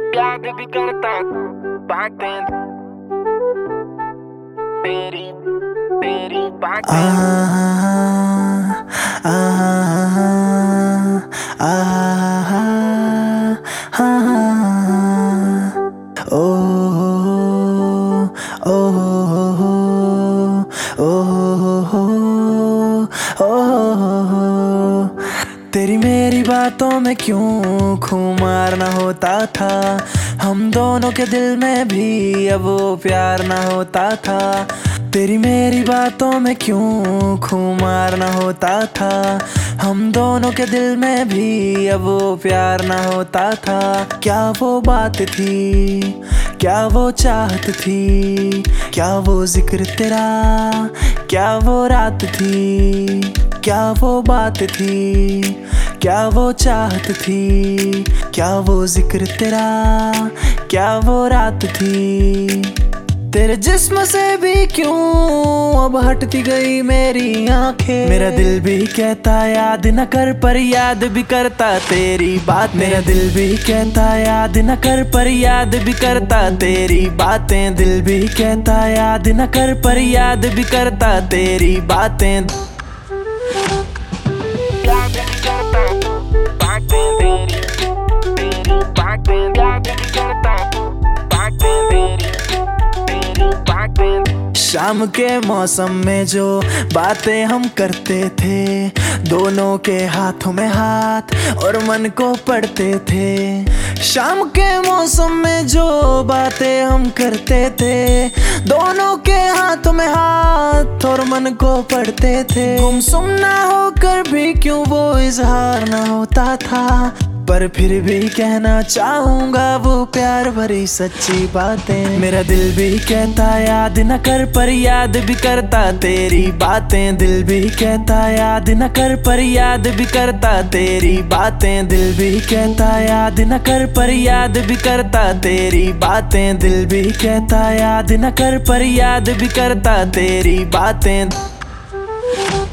याद भी करता बातें तेरी तेरी बातें। ओ ओ तेरी मेरी बातों में क्यों खुमार ना होता था। हम दोनों के दिल में भी अब वो प्यार ना होता था। तेरी मेरी बातों में क्यों खुमार ना होता था। हम दोनों के दिल में भी अब वो प्यार ना होता था। क्या वो बात थी, क्या वो चाहत थी, क्या वो जिक्र तेरा, क्या वो रात थी, क्या वो बात थी, क्या वो चाहत थी, क्या वो जिक्र तेरा, क्या वो रात थी। तेरे जिस्म से भी क्यों अब हटती गई मेरी आंखें। मेरा दिल भी कहता याद न कर, पर याद भी करता तेरी बात। मेरा दिल भी कहता याद न कर, पर याद भी करता तेरी बातें। दिल भी कहता याद न कर, पर याद भी करता तेरी बातें। याद भी करता बातें तेरी तेरी बातें। याद भी करता बातें तेरी तेरी बातें। शाम के मौसम में जो बातें हम करते थे, दोनों के हाथों में हाथ और मन को पढ़ते थे। शाम के मौसम में जो बातें हम करते थे, दोनों के हाथों में हाथ और मन को पढ़ते थे। गुमसुम ना होकर भी क्यों वो इजहार ना होता था, पर फिर भी कहना चाहूंगा वो प्यार भरी सच्ची बातें। मेरा दिल भी कहता याद न कर, पर याद भी करता तेरी बातें। दिल भी कहता याद न कर, पर याद भी करता तेरी बातें। दिल भी कहता याद न कर, पर याद भी करता तेरी बातें। दिल भी कहता याद न कर, पर याद भी करता तेरी बातें।